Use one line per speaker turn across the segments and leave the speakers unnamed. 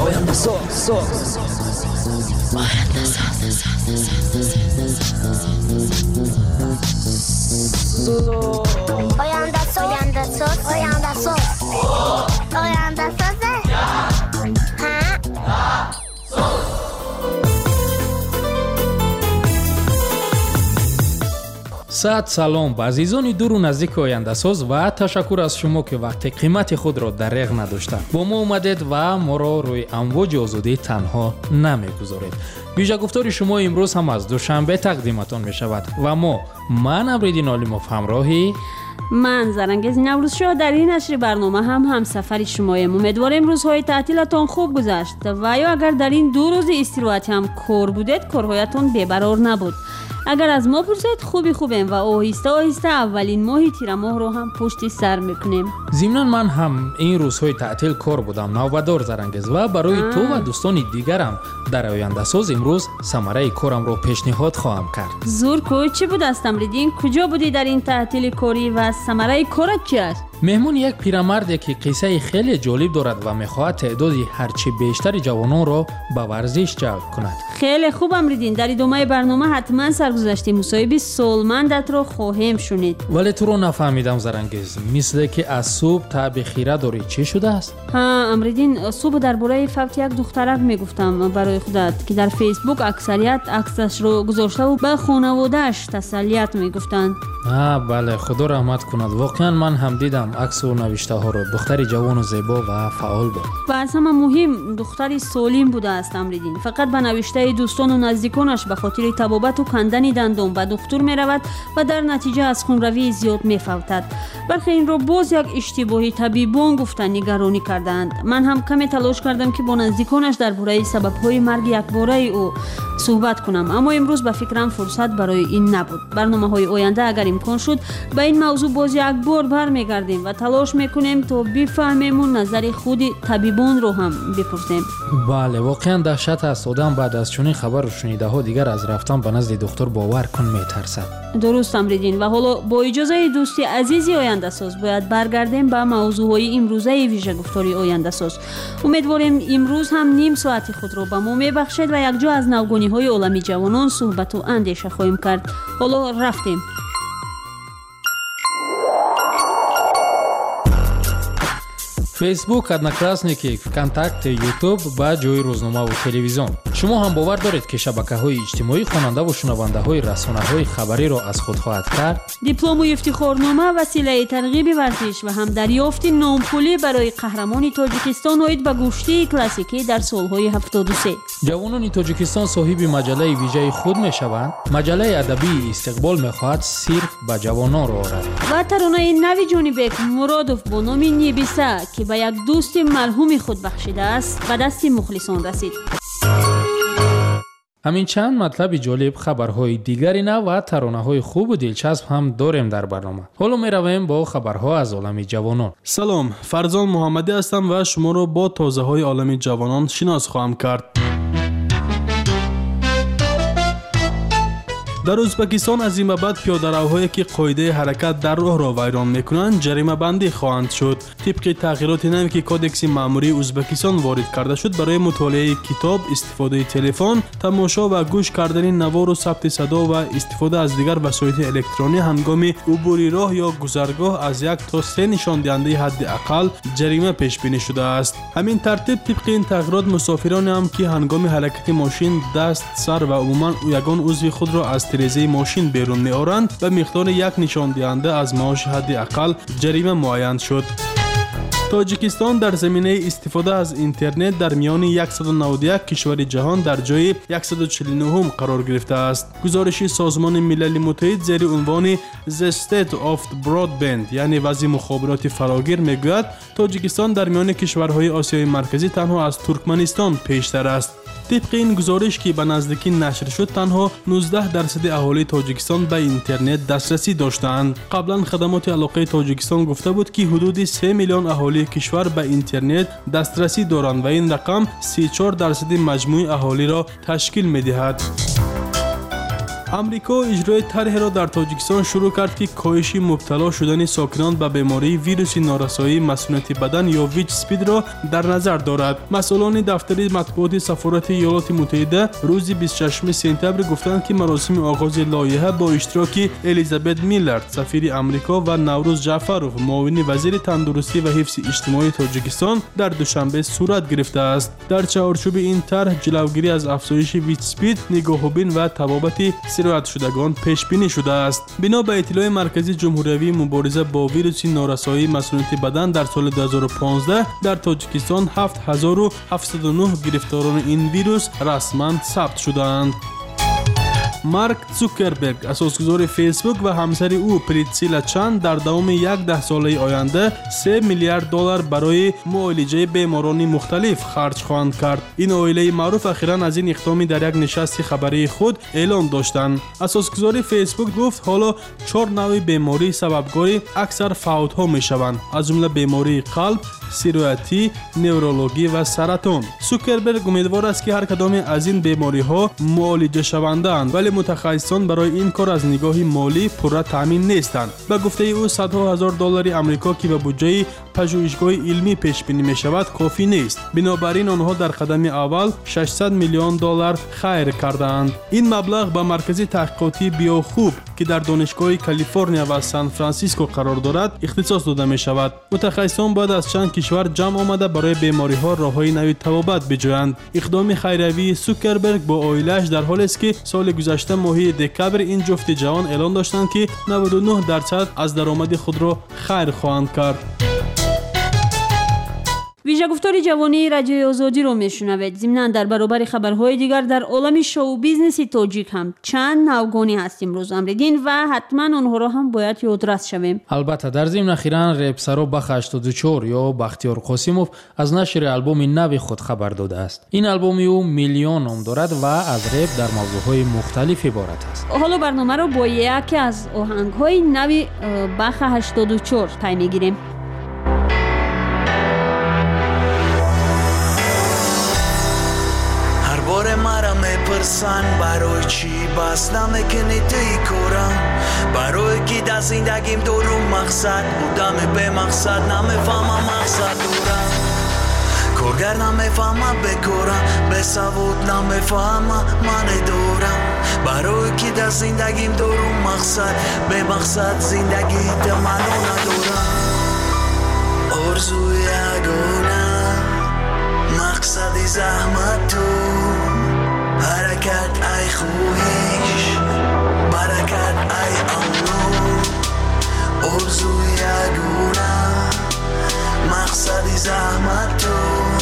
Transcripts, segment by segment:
آینده ساز
саат салом ба азизони дуру наздики ояндасоз ва ташаккур аз шумо ки вақти қимати худро дареғ надошта бо мо омадед ва моро рӯи амвоҷи озодӣ танҳо намегузоред. вижагуфтори шумо имрӯз ҳам аз душанбе тақдиматон мешавад ва ман Амриддин Олимов ҳамроҳи
من زرنگز نوروزشاه در این نشر برنامه هم سفر شماییم. امیدواریم روزهای تعطیلتان خوب گذشت و یا اگر در این 2 روز استراحتی هم کار بودید کارهایتان بی‌قرار نبود. اگر از ما پرسید خوبیم و آهسته اولین ماه تیر ماه رو هم پشت سر میکنیم.
ضمناً من هم این روزهای تعطیل کار بودم. نوبدار زرنگز و برای تو و دوستان دیگرم در آینده ساز امروز ثمره کارم رو پیشنهاد خواهم کرد.
زور کو چی بود است امریدین؟ کجا بودی در این تعطیل کاری و ثمره کارت چی است؟
مهمون یک پیرمرد که قصه خیلی جالب دارد و میخواهد تعدادی هرچی بیشتر جوانان را به ورزش جلب کند.
خیلی خوب امریدین، در ادامه برنامه حتما سرگذشت مصاحبه سالمندت را خواهیم شنید.
ولی تو رو نفهمیدم زرنگز، مثل که از صبح تا به خیره داری چی شده است؟
امریدین، صبح درباره فوت یک دخترک میگفتم برای خودت که در فیسبوک اکثریت عکسش رو گذاشته و به خانواده‌اش تسلیت میگفتند.
بله، خدا رحمت کند. واقعا من هم دیدم عکس و نوشته ها رو. دختری جوان و زیبا و فعال بود.
و از همه مهم دختری سالم بوده است امریدین. فقط به نوشته دوستان و نزدیکانش به خاطر تبابت و کندن دندان به دکتر می رود و در نتیجه از خونروی زیاد می فوتد. برخی این رو باز یک اشتباهی طبیبان گفتن نگرانی کردند. من هم کمی تلاش کردم که با نزدیکانش درباره سبب‌های مرگ یکباره او صحبت کنم، اما امروز به فکرم فرصت برای این نبود. برنامه‌های آینده اگر امکان شد به این موضوع باز یک بار برمیگردیم و تلاش میکنیم تا بفهمیم و نظر خود طبیبان رو هم بپرسیم.
بله، واقعا دهشت است. آدم بعد از چنین خبر رو شنیده ها دیگر از رفتن به نزد دکتر باور کن میترسد.
درست امریدین. و حالا با اجازه دوستی عزیزی آینده ساز باید برگردیم به موضوعهای امروزه ویژه گفتاری آینده ساز. امیدواریم امروز هم نیم ساعت خود رو به ما میبخشید و یک جا از نوگانی‌های عالمی جوانان صحبت و اندیشه خواهیم کرد. حالا رفتیم.
فیسبوک، одноклассники، ВКонтакте، ютуб ба ҷои рӯзнома ва телевизион. шумо ҳам бовар доред ки шабакаҳои иҷтимоӣ хонандаву шунавандаҳои расонаҳои хабариро аз худ хоҳад кард?
диплому ифтихорнома василаи тарғиби варзиш ва ҳам дарёфти номпулӣ барои қаҳрамони тоҷикистон оид ба гӯштии классикӣ дар солҳои 73.
ҷавонони тоҷикистон соҳиби маҷалаи виҷаи худ мешаванд. маҷалаи адабии истиқбол мехоҳад сирф ба ҷавононро орад.
ва таронаи нави ҷонибек муродов бо номи нибиса ки ба як дӯсти марҳуми худ бахшидааст ба дасти мухлисон расид.
ҳамин чанд матлаби ҷолиб, хабарҳои дигари нав ва таронаҳои хубу дилчасп ҳам дорем дар барнома. ҳоло меравем бо хабарҳо аз олами ҷавонон.
салом, фарзон муҳаммадӣ ҳастам ва шуморо бо тозаҳои олами ҷавонон шинос хоҳам кард. дар ӯзбекистон аз ин ба баъд пиёдаравҳое ки қоидаи ҳаракат дар роҳро вайрон мекунанд ҷаримабандӣ хоҳанд шуд. тибқи тағйироти наве ки кодекси маъмурии ӯзбекистон ворид карда шуд, барои мутолиаи китоб, истифодаи телефон, тамошо ва гӯш кардани навору сабти садо ва истифода аз дигар васоити электронӣ ҳангоми убури роҳ ё гузаргоҳ аз 1 то 3 нишондиҳандаи ҳадди ақал ҷарима пешбинӣ шудааст. ҳамин тартиб тибқи ин тағйирот мусофироне ҳам ки ҳангоми ҳаракати мошин даст, сар ва умуман ягон узви худро аз тирезаи мошин берун меоранд ба миқдори 1 нишондиҳанда аз маоши ҳадди ақал ҷарима муайян шуд. тоҷикистон дар заминаи истифода аз интернет дар миёни 191 кишвари ҷаҳон дар ҷойи 149 қарор гирифтааст. гузориши созмони милали муттаҳид зери унвони The State of Broadband, яъне вазъи мухобироти фарогир мегӯяд, тоҷикистон дар миёни кишварҳои осиёи марказӣ танҳо аз Туркманистон пештар аст. طبق این گزارش که به نزدیکی نشر شد، تنها 19% اهالی تاجیکستان به اینترنت دسترسی داشتند. قبلا خدمات علاقه تاجیکستان گفته بود که حدود 3 میلیون اهالی کشور به اینترنت دسترسی دارند و این رقم 34% مجموع اهالی را تشکیل می‌دهد. آمریکا اجرای طرحی را در تاجیکستان شروع کرد که کاهش مبتلا شدن ساکنان به بیماری ویروس نارسایی مسمومیت بدن یا ویچ اسپید را در نظر دارد. مسئولان دفتر مطبوعات سفارت ایالات متحده روز 26 سپتامبر گفتند که مراسم آغاز لایحه با اشتراک الیزابت میلر سفیر آمریکا و نوروز جعفروف معاون وزیر تندرستی و حفظ اجتماعی تاجیکستان در دوشنبه صورت گرفته است. در چارچوب این طرح جلوگیری از افزایش ویچ اسپید، نگاهبین و تبابت سرایت شدگان پیش بینی شده است. بنا به اطلاع مرکز جمهوری مبارزه با ویروس نارسایی مسمومیت بدن در سال 2015 در تاجیکستان 7709 گرفتاران این ویروس رسما ثبت شدند. مارک زوکربرگ اساسگزار فیسبوک و همسر او پریتسیلا چان در دوام 10 ساله آینده 3 میلیارد دلار برای معالجه بیماران مختلف خرج خواهند کرد. این عائله معروف اخیراً از این اقدام در یک نشست خبری خود اعلان داشتند. اساسگزار فیسبوک گفت حالا 4 نوع بیماری سببگار اکثر فوت‌ها میشوند، از جمله بیماری قلب، سیرویتی، نورولوژی و سرطان. زوکربرگ امیدوار است که هر کدام از این بیماری‌ها معالجه شوندند، ولی متخصصان برای این کار از نگاه مالی پورا تامین نیستند. به گفته او صدها هزار دلار آمریکا که به بودجه پژوهشگاه علمی پیش بینی می شود کافی نیست. بنابراین آنها در قدم اول 600 میلیون دلار خیر کردند. این مبلغ به مرکز تحقیقاتی بیوخوب که در دانشگاه کالیفرنیا و سان فرانسیسکو قرار دارد اختصاص داده می شود. متخصصان باید از چند کشور جمع آمده برای بیماری ها راههای نوی تبابت بجویند. اقدام خیروی زوکربرگ با عائله‌اش در حالی است که سال گذشته ماه دکبر این جفت جوان اعلان داشتند که 99% از درآمد خود را خیر خواهند کرد.
ویژه گفتار جوانی رادیوی آزادی رو میشنوید. ضمناً در برابر خبرهای دیگر در عالم شو بیزنس تاجیک هم چند نوگانی هستیم روز امریدین و حتما اونها رو هم باید یادرس شویم.
البته در ضمن اخیراً رپسرو بخ 84 یا بختیار قاسموف از نشر آلبوم نو خود خبر داده است. این آلبوم او میلیون نام دارد و از رپ در موضوعهای مختلف عبارت است.
حالا برنامه رو با یکی از آهنگ‌های نو بخ 84 پی میگیریم.
باره مرا میپرسن برای چی بس نمیکنی توی کارم، برای کی در زندگیم دارم مقصد بودم به مقصد نمیفهمم مقصد دارم، کارگر نمیفهمم بکارم به سواد نمیفهمم من دارم، برای کی در زندگیم دارم مقصد به مقصد زندگی منو ندارم، آرزوی یگانه مقصدی زحمت تو حرکت ای خویش برکت ای امنو، آرزوی یگانه مقصدی زحمت تو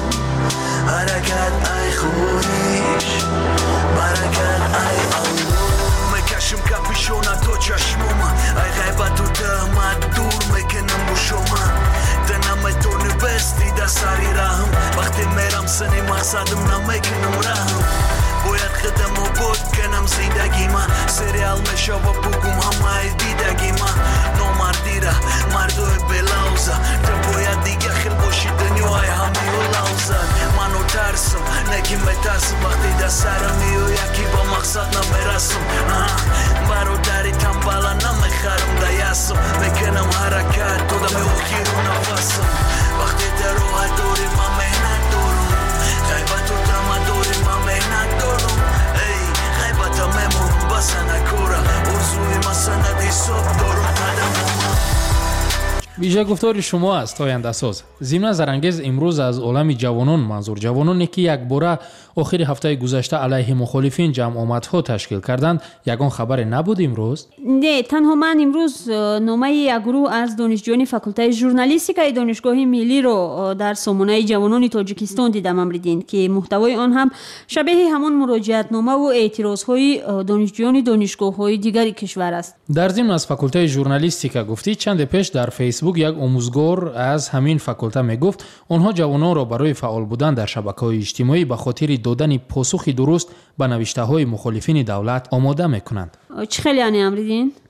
حرکت ای خویش برکت ای امنو، میکشم کپیشونه تو چشمم ای غیبت و تهمت دور میکنم با شما دنم تو نبستی در سری رحم وقتی میرم سنی مقصدم نمیکنم رحم باید خدم و بود کنم زندگی من سریال میشه و بگم همه دیدگی من نامردی را مردوی بلاوزه تو باید دیگه خیل باشی دنیای همی و لوزه منو ترسم نگی میترسم وقتی در سرمی و یکی با مقصد نمیرسم برادری تنبالا نمیخرم دیسم میکنم حرکت تو دمی اخیر و نفسم وقتی در روح دوری من مهنت دارم غیبت و دم دوری من مهنت دارم ای غیبت میمونم بسه نکورم ارزوی من سند حساب دارم قدم
ویژه گفتار شما است آینده ساز. ضمن زرانگیز امروز از عالم جوانان منظور جوانانی که یک باره آخر هفته گذشته علیه مخالفین جمع آمدها تشکیل کردند یگان خبر نبود امروز؟
نه، تنها من امروز نامه یک گروه از دانشجویان فاکولته ژورنالیستیک دانشگاه ملی رو در سامانه جوانان تاجیکستان دیدم امریدین که محتوای آن هم شبیه همان مراجعت نامه و اعتراضهای دانشجویان دانشگاه‌های دیگر کشور است.
در ضمن از فاکولته ژورنالیستیک گفتی چند پیش در فیسبوک یک آموزگار از همین فاکولته میگفت آنها جوانان را برای فعال بودن در شبکه‌های اجتماعی به خاطر دادن پاسخی درست به نوشته‌های مخالفین دولت آماده میکنند.
چه خیلی یعنی امریدین؟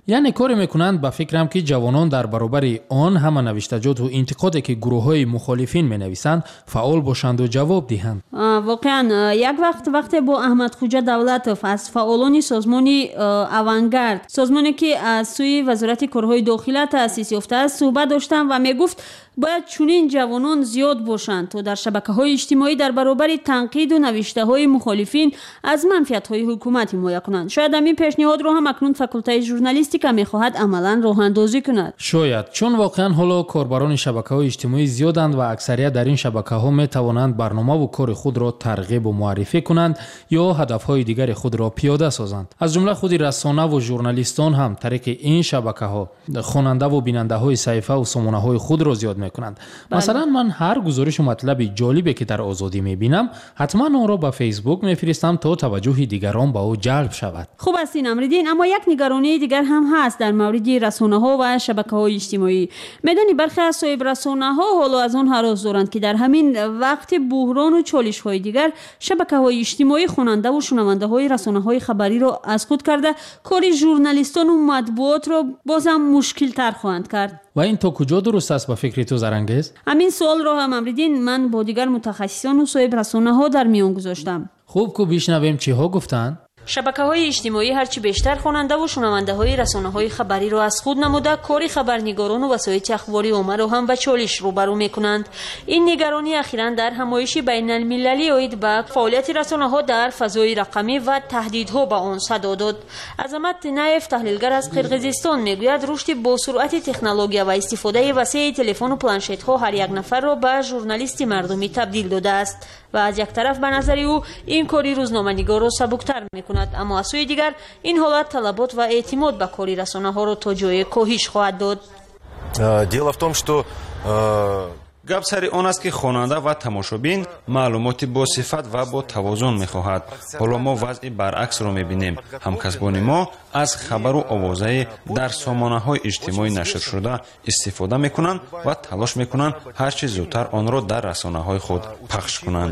یعنی کاری میکنند به فکرم که جوانان در برابر آن همه نوشتجات و انتقادی که گروه‌های مخالفین مینویسند فعال باشند و جواب دهند.
واقعا یک وقت با احمد خوجا دولتوف از فعالان سازمان اوانگارد، سازمانی که از سوی وزارت کارهای داخلی تأسیس یافته است صحبت داشتم و میگفت باید چنین جوانان زیاد باشند تا در شبکه‌های اجتماعی در برابر تنقید و نوشته‌های مخالفین از منفیت‌های حکومت حمایت کنند. شاید همین پیشنهاد را هم اکنون فاکولته ژورنالیستیکا می‌خواهد عملاً راه اندازی کند.
شاید چون واقعاً حالا کاربران شبکه‌های اجتماعی زیادند و اکثریت در این شبکه‌ها می‌توانند برنامه و کار خود را ترغیب و معرفی کنند یا هدف‌های دیگر خود را پیاده سازند. از جمله خود رسانه و ژورنالیستان هم طریق این شبکه‌ها خواننده و بیننده‌های صحیفه و سامانه‌های خود را زیاد می‌کنند. مثلا من هر گزارش و مطلب جالبی که در آزادی می‌بینم حتما آن را به فیسبوک می‌فرستم تا توجه دیگران به او جلب شود.
خوب است این امردین، اما یک نگرانی دیگر هم هست در مورد رسانه‌ها و شبکه‌های اجتماعی. می‌دانی برخی از صاحب رسانه‌ها حالا از آن هراس دارند که در همین وقت بحران و چالش‌های دیگر شبکه‌های اجتماعی خواننده و شنونده‌های رسانه‌های خبری را از خود کرده کار ژورنالیستان و مطبوعات را بازم مشکل‌تر خواهند کرد.
و این تا کجا درست است به فکر تو زرنگیز؟
همین سوال را هم امردین من با دیگر متخصصان و صاحب رسانه‌ها در میان گذاشتم.
خوب که بشنویم چی ها گفتند.
شبکه‌های اجتماعی هرچی بیشتر خواننده و شنونده‌های رسانه‌های خبری را از خود نموده کار خبرنگاران و وسایل اخباری عامه را هم به چالش روبرو می‌کنند. این نگرانی اخیراً در همایش بین‌المللی اید به فعالیت رسانه‌ها در فضای رقمی و تهدیدها به آن صدا داد. عظمت نایف تحلیلگر از قرقیزستان میگوید رشد با سرعت تکنولوژی و استفاده وسیع تلفن و پلانشت‌ها هر یک نفر را به ژورنالیست مردمی تبدیل داده است و از یک طرف به نظر او این کاری روزنامه‌نگار را سبکتر می‌کند، اما از سوی دیگر این حالت طلبات و اعتماد به کاری رسانه‌ها را تا جای کاهش خواهد داد.
Дело в том, что
гап сари он аст ки хонанда ва тамошобин маълумоти босифат ва бо тавозун мехоҳад. ҳоло мо вазъи баръаксро мебинем. ҳамкасбони мо аз хабару овозаи дар сомонаҳои иҷтимоӣ нашршуда истифода мекунанд ва талош мекунанд ҳарчи зудтар онро дар расонаҳои худ пахш кунанд.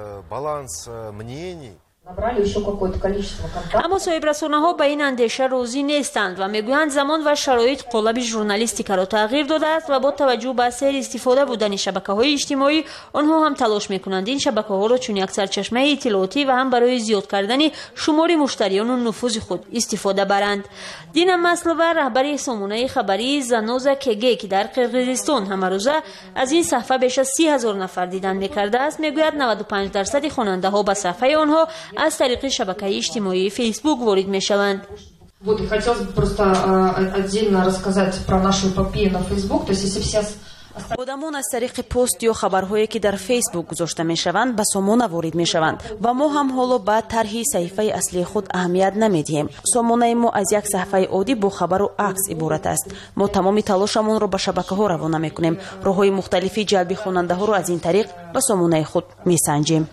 اما صاحب رسانه‌ها به این اندیشه راضی نیستند و میگویند زمان و شرایط قالب ژورنالیستیکا را تغییر داده است و با توجه به سیر استفاده بودن شبکه‌های اجتماعی آنها هم تلاش میکنند این شبکه‌ها را چون یک سرچشمه اطلاعاتی و هم برای زیاد کردن شمار مشتریان و نفوذ خود استفاده برند. دین مسلوه رهبر سامانه خبری زنوزا کگی که در قرقیزستان همه روزه از این صفحه بیش از 30,000 نفر دیدن میکرده است میگوید 95% خواننده‌ها به صفحه آنها از طریق شبکه اجتماعی فیسبوک وارد میشوند.
Вот и хотелось бы просто отдельно рассказать про нашу эпопею на Facebook. То есть если все
آدمان از طریق پست یا خبرهایی که در فیسبوک گذاشته میشوند به سامانه وارد میشوند و ما هم حالا به طرح صحیفه اصلی خود اهمیت نمیدیم. سامانه ما از یک صفحه عادی با خبر و عکس عبارت است. ما تمام تلاشمون را به شبکه‌ها روانه میکنیم. راههای مختلفی جلب خواننده ها را از این طریق به سامانه خود میسنجیم.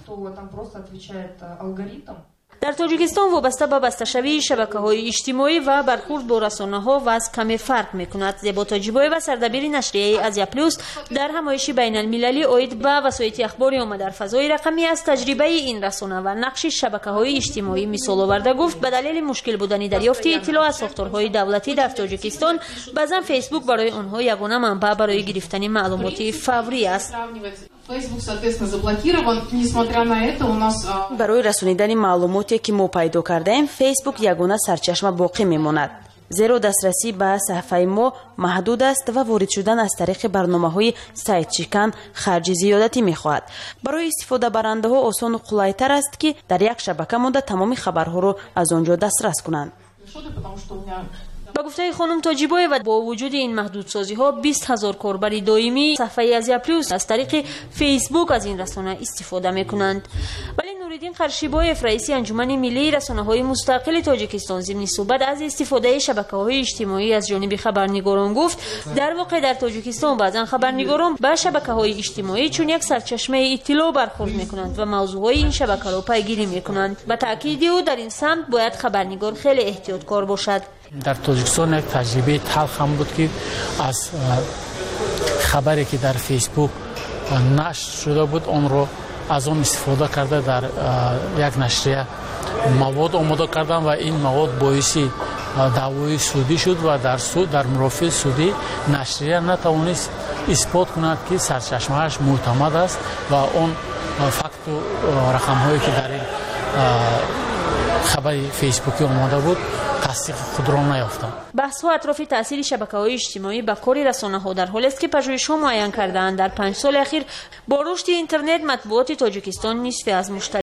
در تاجیکستان وابسته به بسته‌شوی شبکه‌های اجتماعی و برخورد با رسانه‌ها وضع کمی فرق می‌کند. زیبا تاجیبوی و سردبیر نشریه آزیا پلوس در همایش بین‌المللی اید به وسایل اخباری عامه در فضای رقمی از تجربه این رسانه و نقش شبکه‌های اجتماعی مثال آورده گفت به دلیل مشکل بودن دریافت اطلاع از ساختارهای دولتی در تاجیکستان بعضا فیسبوک برای آنها یگانه منبع برای گرفتن معلومات فوری است.
برای رسانیدن معلوماتی که ما پیدا کردیم فیسبوک یگانه سرچشمه باقی میماند. زیرا دسترسی به صفحه ما محدود است و وارد شدن از طریق برنامه‌های سایت چیکن خرج زیادتی می‌خواهد. برای استفاده برنده‌ها آسان و قلای‌تر است که در یک شبکه مانده تمام خبرها را از آنجا دسترس کنند.
با گفته خانم تاجیبوی و با وجود این محدودسازی‌ها 20,000 کاربر دائمی صفحه آزیا پلوس از طریق فیسبوک از این رسانه استفاده می‌کنند. ولی نوریدین قرشیبایف رئیس انجمن ملی رسانه‌های مستقل تاجیکستان ضمن صحبت از استفاده شبکه‌های اجتماعی از جانب خبرنگاران گفت در واقع در تاجیکستان بعضا خبرنگاران با شبکه‌های اجتماعی چون یک سرچشمه اطلاع برخورد می‌کنند و موضوعات این شبکه را پیگیری می‌کنند. با تاکید او در این سمت باید خبرنگار خیلی احتیاطکار باشد.
در تاجیکستان یک تجربه تلخ هم بود که از خبری که در فیسبوک نشر شده بود آن رو از آن استفاده کرده در یک نشریه مواد آماده کردن و این مواد باعث даъвои судӣ шуд ва дар суд дар мурофиъи судӣ нашрия натавонист исбот кунад ки сарчашмааш мӯътамад аст ва он факту рақамҳое ки дар ин хабари фейсбукӣ омода буд тасдиқи худро наёфтанд.
баҳсҳо атрофи таъсири шабакаҳои иҷтимоӣ ба кори расонаҳо дар ҳоле аст ки пажӯҳишҳо муайян кардаанд дар 5 соли ахир бо рушди интернет матбуоти тоҷикистон нисфе аз